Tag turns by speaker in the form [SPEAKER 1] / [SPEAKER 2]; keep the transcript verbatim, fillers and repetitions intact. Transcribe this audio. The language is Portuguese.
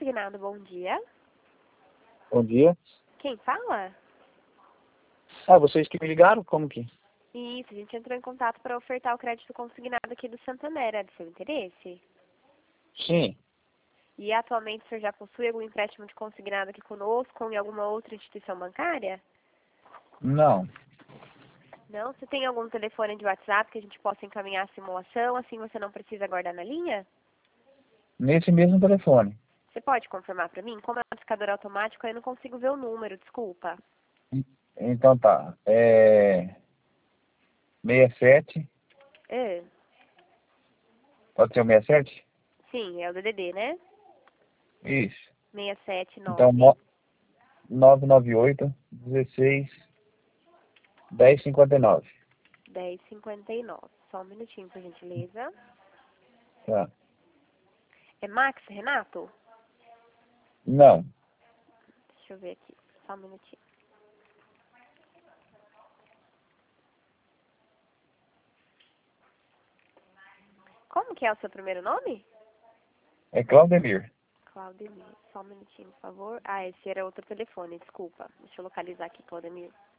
[SPEAKER 1] Consignado, bom dia.
[SPEAKER 2] Bom dia.
[SPEAKER 1] Quem fala?
[SPEAKER 2] Ah, vocês que me ligaram? Como que?
[SPEAKER 1] Isso, a gente entrou em contato para ofertar o crédito consignado aqui do Santander. É do seu interesse?
[SPEAKER 2] Sim.
[SPEAKER 1] E atualmente o senhor já possui algum empréstimo de consignado aqui conosco ou em alguma outra instituição bancária?
[SPEAKER 2] Não.
[SPEAKER 1] Não? Você tem algum telefone de WhatsApp que a gente possa encaminhar a simulação, assim você não precisa guardar na linha?
[SPEAKER 2] Nesse mesmo telefone.
[SPEAKER 1] Você pode confirmar para mim? Como é um discador automático, eu não consigo ver o número, desculpa.
[SPEAKER 2] Então tá. É... sessenta e sete.
[SPEAKER 1] É.
[SPEAKER 2] Pode ser o sessenta e sete?
[SPEAKER 1] Sim, é o D D D, né?
[SPEAKER 2] Isso.
[SPEAKER 1] seis sete
[SPEAKER 2] Então,
[SPEAKER 1] nove,
[SPEAKER 2] nove nove oito, dezesseis, dez cinquenta e nove.
[SPEAKER 1] dez cinquenta e nove. Só um minutinho, por gentileza.
[SPEAKER 2] Tá.
[SPEAKER 1] É Max, Renato?
[SPEAKER 2] Não.
[SPEAKER 1] Deixa eu ver aqui. Só um minutinho. Como que é o seu primeiro nome?
[SPEAKER 2] É Claudemir.
[SPEAKER 1] Claudemir. Só um minutinho, por favor. Ah, esse era outro telefone, desculpa. Deixa eu localizar aqui, Claudemir.